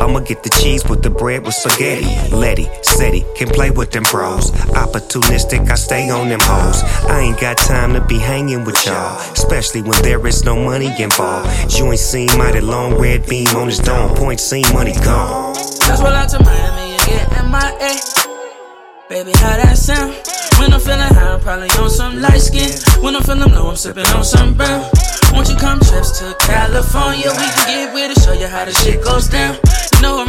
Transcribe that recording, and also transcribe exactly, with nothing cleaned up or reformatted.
I'ma get the cheese with the bread with spaghetti. Letty, Seti, can play with them bros. Opportunistic, I stay on them hoes. I ain't got time to be hanging with y'all, especially when there is no money involved. You ain't seen mighty long red beam on his dome. Point seen, money gone. Let's roll out to Miami and get M I A. Baby, how that sound? When I'm feeling high, I'm probably on some light skin. When I'm feeling low, I'm sipping on some brown. Won't you come trips to California? We can get with it, show you how the shit goes down. You know I'm